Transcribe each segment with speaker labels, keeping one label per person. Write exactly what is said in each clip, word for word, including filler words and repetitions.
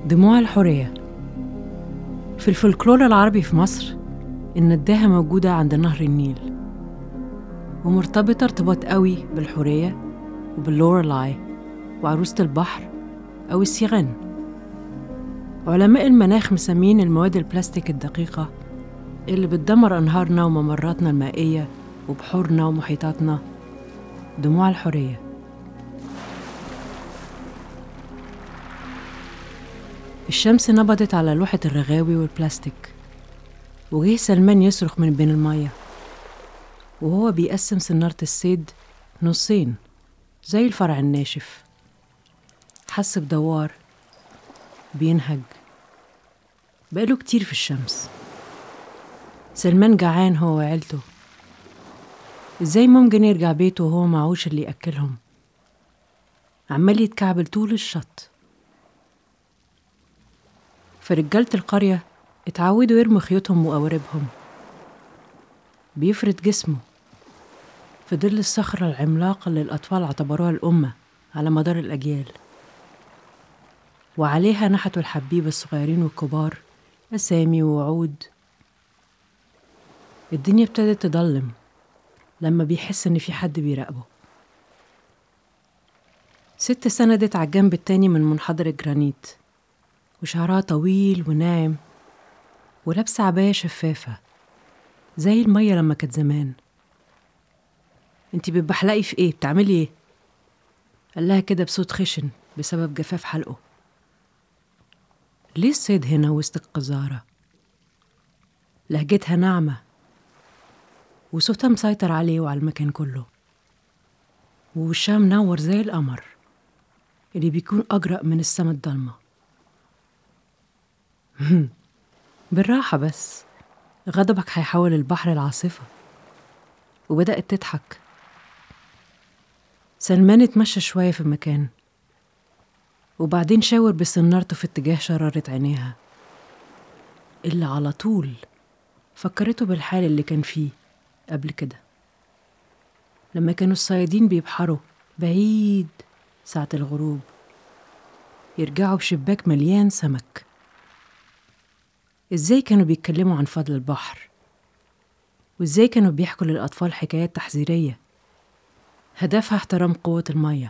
Speaker 1: دموع الحورية. في الفلكلور العربي في مصر النداهة موجودة عند نهر النيل ومرتبطة ارتباط قوي بالحورية وباللورلاي وعروسة البحر أو السيغان. علماء المناخ مسمين المواد البلاستيك الدقيقة اللي بتدمر أنهارنا وممراتنا المائية وبحورنا ومحيطاتنا دموع الحورية. الشمس نبضت على لوحة الرغاوي والبلاستيك وجه سلمان يصرخ من بين المية وهو بيقسم سنارة الصيد نصين زي الفرع الناشف. حس بدوار بينهج بقاله كتير في الشمس. سلمان جعان هو وعيلته، ازاي ممكن يرجع بيته وهو معهوش اللي يأكلهم؟ عمال يتكعبل طول الشط. فرجالة القرية اتعودوا يرموا خيوطهم وقواربهم. بيفرد جسمه في ظل الصخرة العملاقة اللي الأطفال اعتبروها الأمة على مدار الأجيال، وعليها نحتوا الحبيب الصغيرين والكبار أسامي ووعود. الدنيا ابتدت تضلم لما بيحس إن في حد بيراقبه. ست سندت على الجنب التاني من منحدر الجرانيت وشعرها طويل وناعم ولابسة عباية شفافة زي المية لما كانت زمان. انتي بتبحلقي في ايه؟ بتعملي ايه؟ قال لها كده بصوت خشن بسبب جفاف حلقه. ليه الصيد هنا وسط القذارة؟ لهجتها ناعمة وصوتها مسيطر عليه وعلى المكان كله، ووشها منور زي القمر اللي بيكون أجرأ من السما الضلمة. بالراحة بس، غضبك هيحول البحر العاصفة. وبدأت تضحك. سلمان اتمشى شوية في المكان وبعدين شاور بسنارته في اتجاه شرارة عينيها اللي على طول فكرته بالحال اللي كان فيه قبل كده لما كانوا الصيادين بيبحروا بعيد ساعة الغروب يرجعوا بشباك مليان سمك. ازاي كانوا بيتكلموا عن فضل البحر، وازاي كانوا بيحكوا للأطفال حكايات تحذيرية هدفها احترام قوة المية.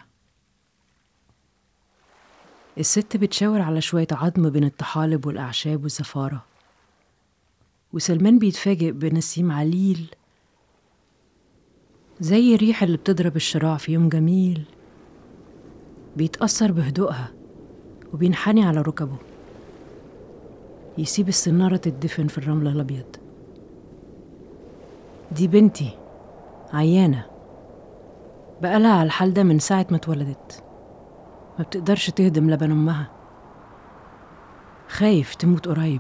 Speaker 1: الست بتشاور على شوية عظم بين الطحالب والأعشاب والزفارة، وسلمان بيتفاجئ بنسيم عليل زي الريح اللي بتضرب الشراع في يوم جميل. بيتأثر بهدوءها وبينحني على ركبه يسيب السنارة تدفن في الرمل الأبيض. دي بنتي عيانة بقالها على الحال ده من ساعة ما اتولدت، ما بتقدرش تهضم لبن أمها، خايف تموت قريب.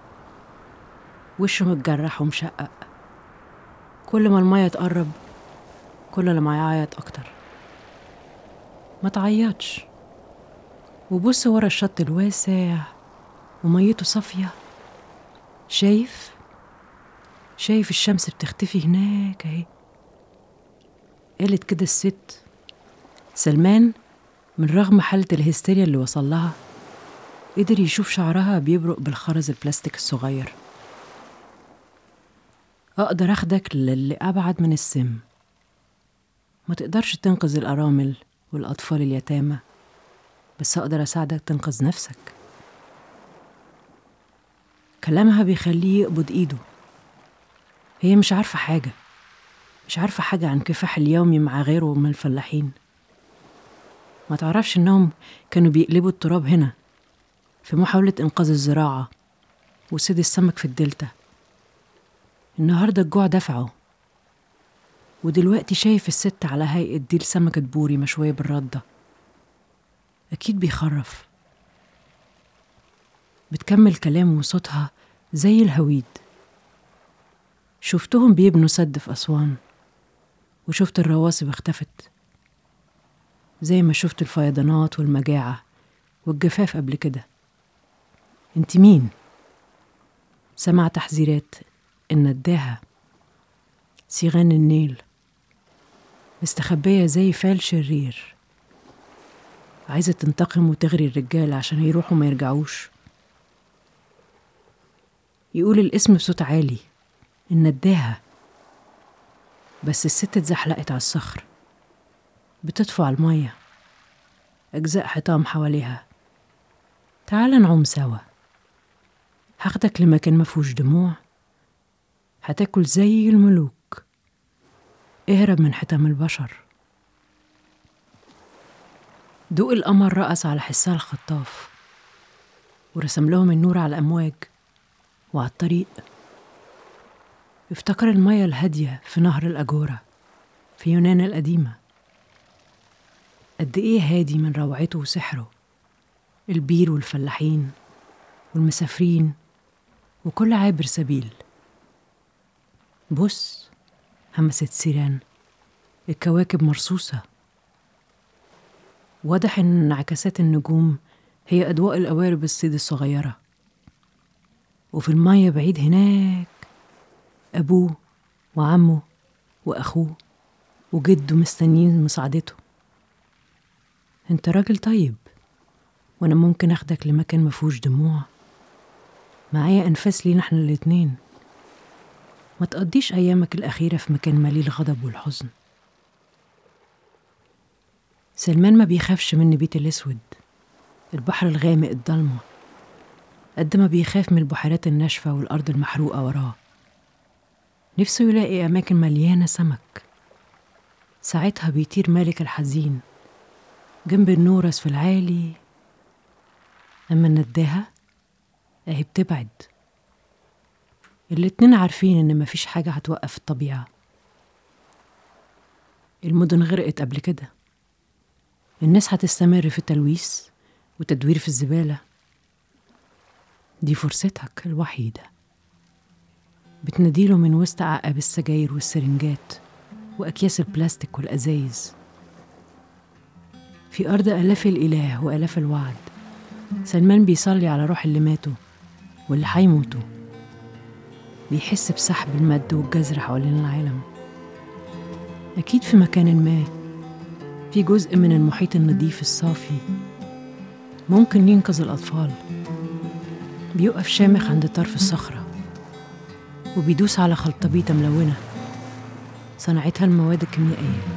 Speaker 1: وشه متجرح ومشقق، كل ما المية تقرب كل ما يعيط أكتر. ما تعيطش وبص ورا الشط الواسع وميته صافية. شايف شايف الشمس بتختفي هناك اهي. قالت كده الست. سلمان من رغم حالة الهستيريا اللي وصل لها قدر يشوف شعرها بيبرق بالخرز البلاستيك الصغير. أقدر أخدك للي أبعد من السم. ما تقدرش تنقذ الأرامل والأطفال اليتامى، بس أقدر أساعدك تنقذ نفسك. كلامها بيخليه يقبض إيده. هي مش عارفة حاجة، مش عارفة حاجة عن كفاح اليومي مع غيره من الفلاحين. ما تعرفش إنهم كانوا بيقلبوا التراب هنا في محاولة إنقاذ الزراعة وصيد السمك في الدلتا. النهاردة الجوع دفعه، ودلوقتي شايف الست على هيئة ديل سمكة بوري مشوية بالردة. أكيد بيخرف. بتكمل كلام وصوتها زي الهويد. شفتهم بيبنوا سد في أسوان، وشفت الرواسب اختفت زي ما شفت الفيضانات والمجاعة والجفاف قبل كده. انت مين؟ سمع تحذيرات النداهة سيغان النيل مستخبية زي فال شرير. عايزة تنتقم وتغري الرجال عشان يروحوا ما يرجعوش. يقول الاسم بصوت عالي، النداهة. بس الست اتزحلقت على الصخر، بتطفو على المية، أجزاء حطام حواليها. تعال نعوم سوا، هاخدك لمكان مفهوش دموع، هتاكل زي الملوك، اهرب من حطام البشر. ضوء القمر رقص على حسها الخطاف ورسم لهم النور على الأمواج وعلى الطريق. افتكر المية الهادية في نهر الأجورة في يونان القديمة، قد إيه هادي من روعته وسحره. البير والفلاحين والمسافرين وكل عابر سبيل. بص، همست سيران، الكواكب مرصوصة. واضح إن انعكاسات النجوم هي أضواء القوارب الصيد الصغيرة. وفي المية بعيد هناك أبوه وعمه وأخوه وجده مستنيين مساعدته. انت راجل طيب، وانا ممكن اخدك لمكان مفهوش دموع، معايا انفاس لينا احنا الاتنين. ما تقضيش ايامك الاخيرة في مكان مليء الغضب والحزن. سلمان ما بيخافش من النبيت الاسود، البحر الغامق الضلمة، قد ما بيخاف من البحيرات الناشفة والارض المحروقة وراه. نفسه يلاقي اماكن مليانة سمك، ساعتها بيطير مالك الحزين جنب النورس في العالي. أما النداهة أهي بتبعد. الاتنين عارفين إن مفيش حاجة هتوقف الطبيعة. المدن غرقت قبل كده، الناس هتستمر في التلويث وتدوير في الزبالة. دي فرصتك الوحيدة. بتناديله من وسط أعقاب السجاير والسرنجات وأكياس البلاستيك والأزايز. في أرض آلاف الإله وآلاف الوعد، سلمان بيصلي على روح اللي ماتوا واللي هيموتوا. بيحس بسحب المد والجزر حوالين العالم. أكيد في مكان ما في جزء من المحيط النظيف الصافي ممكن ينقذ الأطفال. بيقف شامخ عند طرف الصخرة وبيدوس على خلطبيطة ملونة صنعتها المواد الكيميائية.